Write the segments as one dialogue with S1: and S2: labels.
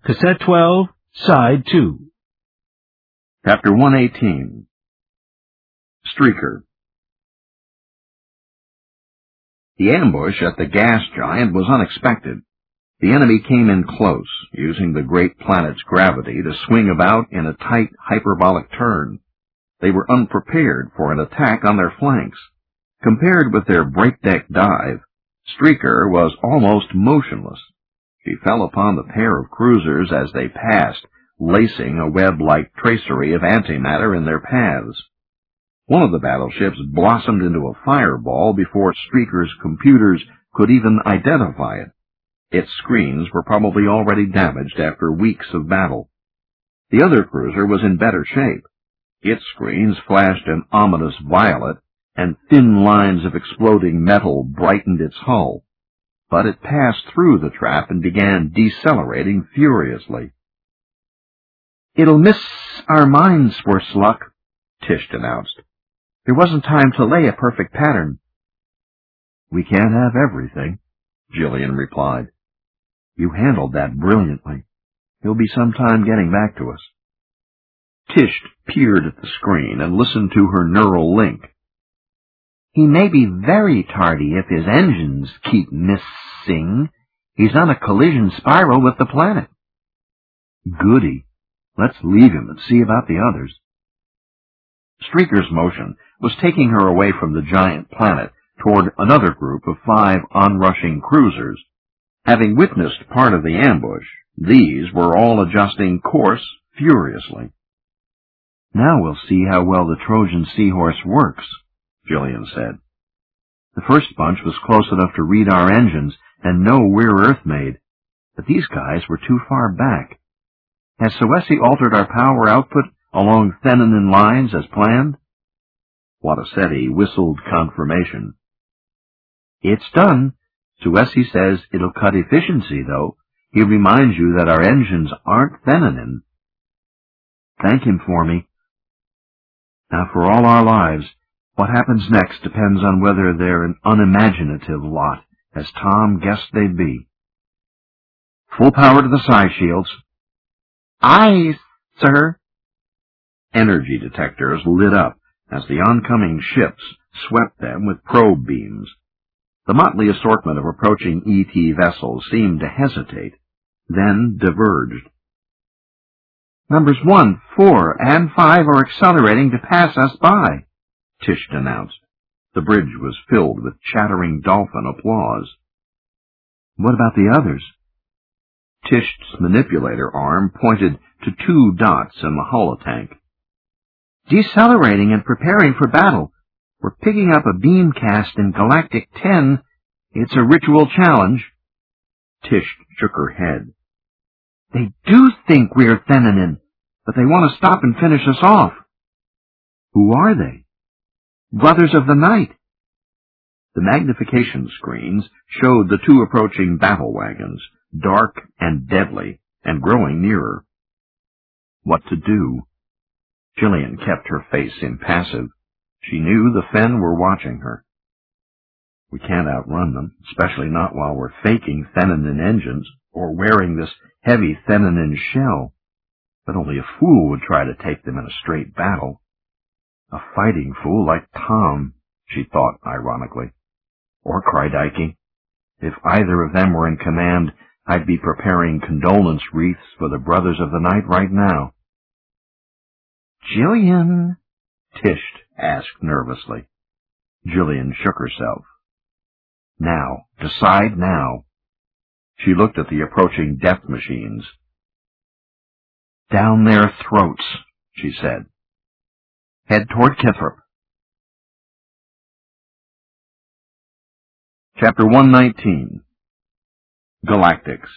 S1: Cassette 12, Side 2.
S2: Chapter 118. Streaker. The ambush at the gas giant was unexpected. The enemy came in close, using the great planet's gravity to swing about in a tight hyperbolic turn. They were unprepared for an attack on their flanks. Compared with their breakneck dive, Streaker was almost motionless. She fell upon the pair of cruisers as they passed, lacing a web-like tracery of antimatter in their paths. One of the battleships blossomed into a fireball before Streaker's computers could even identify it. Its screens were probably already damaged after weeks of battle. The other cruiser was in better shape. Its screens flashed an ominous violet, and thin lines of exploding metal brightened its hull. But it passed through the trap and began decelerating furiously.
S1: "It'll miss our mines, worse luck," Tish announced. "There wasn't time to lay a perfect pattern."
S2: "We can't have everything," Jillian replied. "You handled that brilliantly. He'll be some time getting back to us." Tish peered at the screen and listened to her neural link.
S1: "He may be very tardy if his engines keep missing. He's on a collision spiral with the planet."
S2: "Goody. Let's leave him and see about the others." Streaker's motion was taking her away from the giant planet toward another group of 5 onrushing cruisers. Having witnessed part of the ambush, these were all adjusting course furiously.
S1: "Now we'll see how well the Trojan Seahorse works," Jillian said. "The first bunch was close enough to read our engines and know we're Earth-made, but these guys were too far back. Has Soesi altered our power output along Thenanin lines as planned?"
S2: Wadasetti whistled confirmation.
S1: "It's done. Soesi says it'll cut efficiency, though. He reminds you that our engines aren't Thenanin." "Thank him for me. Now, for all our lives, what happens next depends on whether they're an unimaginative lot, as Tom guessed they'd be." "Full power to the side shields." "Aye, sir."
S2: Energy detectors lit up as the oncoming ships swept them with probe beams. The motley assortment of approaching ET vessels seemed to hesitate, then diverged.
S1: "Numbers 1, 4, and 5 are accelerating to pass us by," Tish announced.
S2: The bridge was filled with chattering dolphin applause.
S1: "What about the others?"
S2: Tish's manipulator arm pointed to 2 dots in the holotank.
S1: "Decelerating and preparing for battle. We're picking up a beam cast in Galactic 10. It's a ritual challenge."
S2: Tish shook her head.
S1: "They do think we're Thenanin, but they want to stop and finish us off."
S2: "Who are they?"
S1: "Brothers of the Night."
S2: The magnification screens showed the 2 approaching battle wagons, dark and deadly, and growing nearer. What to do? Jillian kept her face impassive. She knew the Fen were watching her. "We can't outrun them, especially not while we're faking Thenanin engines, or wearing this heavy Thenanin shell. But only a fool would try to take them in a straight battle." "A fighting fool like Tom," she thought ironically. "Or Krydeiki. If either of them were in command, I'd be preparing condolence wreaths for the Brothers of the Night right now."
S1: "Jillian?"
S2: Tish asked nervously. Jillian shook herself. "Now. Decide now." She looked at the approaching death machines. "Down their throats," she said. "Head toward Kithrop." Chapter 119. Galactics.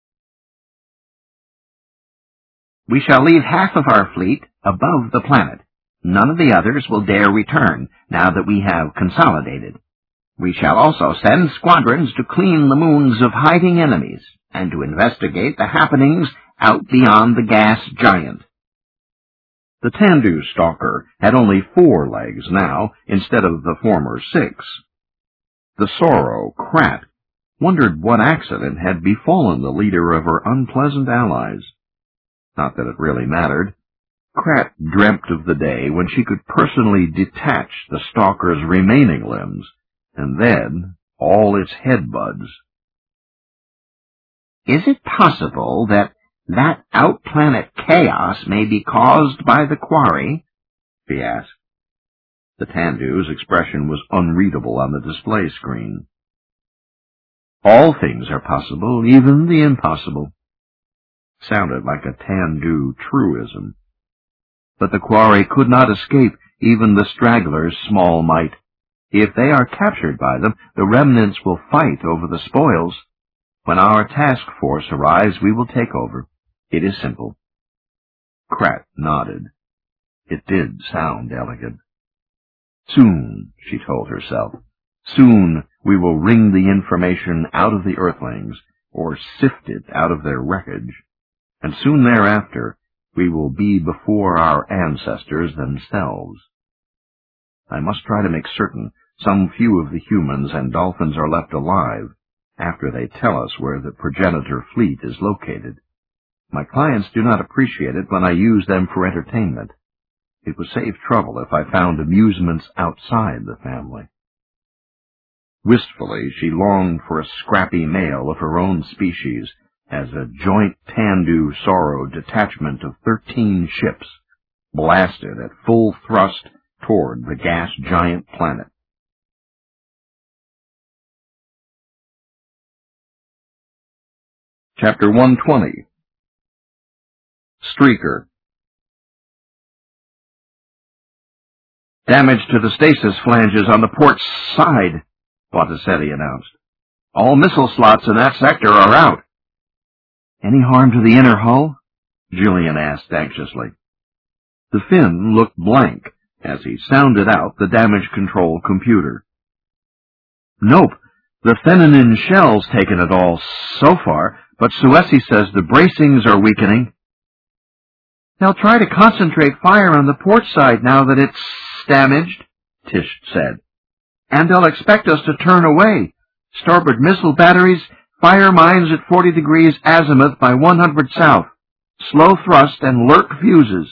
S3: "We shall leave half of our fleet above the planet. None of the others will dare return, now that we have consolidated. We shall also send squadrons to clean the moons of hiding enemies, and to investigate the happenings out beyond the gas giant."
S2: The Tandu Stalker had only 4 legs now, instead of the former 6. The Sorrow, Krat, wondered what accident had befallen the leader of her unpleasant allies. Not that it really mattered. Krat dreamt of the day when she could personally detach the stalker's remaining limbs, and then all its head buds.
S3: Is it possible that out-planet chaos may be caused by the quarry?
S2: He asked. The Tandu's expression was unreadable on the display screen. All things are possible, even the impossible. Sounded like a Tandu truism. But the quarry could not escape even the stragglers' small might. If they are captured by them, the remnants will fight over the spoils. When our task force arrives, we will take over. It is simple. Krat nodded. It did sound elegant. Soon, she told herself, soon we will wring the information out of the Earthlings, or sift it out of their wreckage, and soon thereafter we will be before our ancestors themselves. I must try to make certain some few of the humans and dolphins are left alive after they tell us where the progenitor fleet is located. My clients do not appreciate it when I use them for entertainment. It would save trouble if I found amusements outside the family. Wistfully, she longed for a scrappy male of her own species as a joint Tandu Sorrow detachment of 13 ships blasted at full thrust toward the gas giant planet. Chapter 120. Streaker. Damage to the stasis flanges on the port side, Bottasetti announced. All missile slots in that sector are out. Any harm to the inner hull? Jillian asked anxiously. The Finn looked blank as he sounded out the damage control computer. Nope, the Feninin shell's taken it all so far, but Suesi says the bracings are weakening. They'll try to concentrate fire on the port side now that it's damaged, Tish said. And they'll expect us to turn away. Starboard missile batteries, fire mines at 40 degrees azimuth by 100 south. Slow thrust and lurk fuses.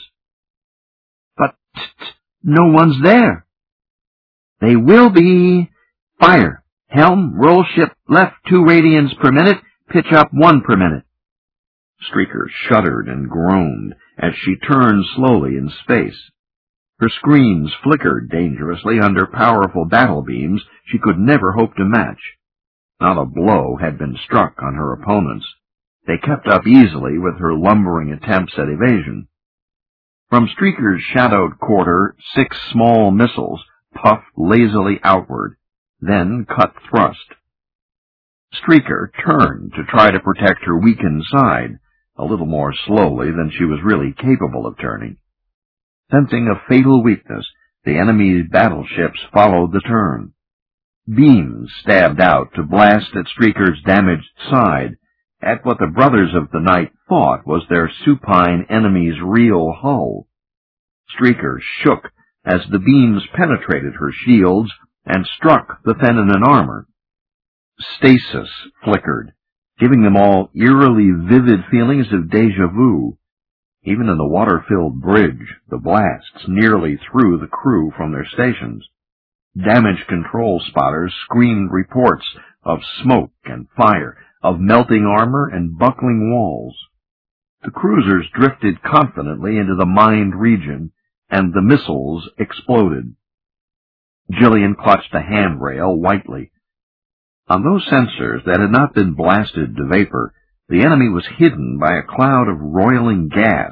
S2: But no one's there. They will be. Fire. Helm, roll ship left 2 radians per minute, pitch up 1 per minute. Streaker shuddered and groaned as she turned slowly in space. Her screens flickered dangerously under powerful battle beams she could never hope to match. Not a blow had been struck on her opponents. They kept up easily with her lumbering attempts at evasion. From Streaker's shadowed quarter, 6 small missiles puffed lazily outward, then cut thrust. Streaker turned to try to protect her weakened side, a little more slowly than she was really capable of turning. Sensing a fatal weakness, the enemy's battleships followed the turn. Beams stabbed out to blast at Streaker's damaged side, at what the Brothers of the Night thought was their supine enemy's real hull. Streaker shook as the beams penetrated her shields and struck the Feninin armor. Stasis flickered, giving them all eerily vivid feelings of déjà vu. Even in the water-filled bridge, the blasts nearly threw the crew from their stations. Damage control spotters screamed reports of smoke and fire, of melting armor and buckling walls. The cruisers drifted confidently into the mined region, and the missiles exploded. Jillian clutched a handrail whitely. On those sensors that had not been blasted to vapor, the enemy was hidden by a cloud of roiling gas.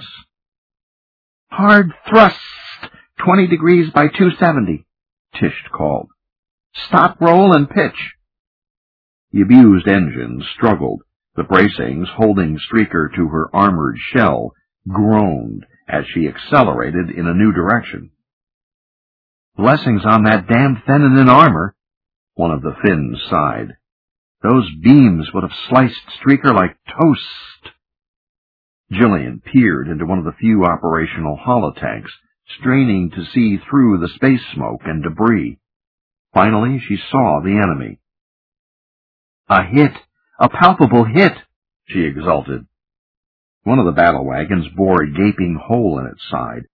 S2: Hard thrust, 20 degrees by 270, Tish called. Stop, roll, and pitch. The abused engine struggled. The bracings, holding Streaker to her armored shell, groaned as she accelerated in a new direction. Blessings on that damned Feninin armor, one of the Finns sighed. Those beams would have sliced Streaker like toast. Jillian peered into one of the few operational holotanks, straining to see through the space smoke and debris. Finally, she saw the enemy.
S1: A hit! A palpable hit! She exulted.
S2: One of the battle wagons bore a gaping hole in its side.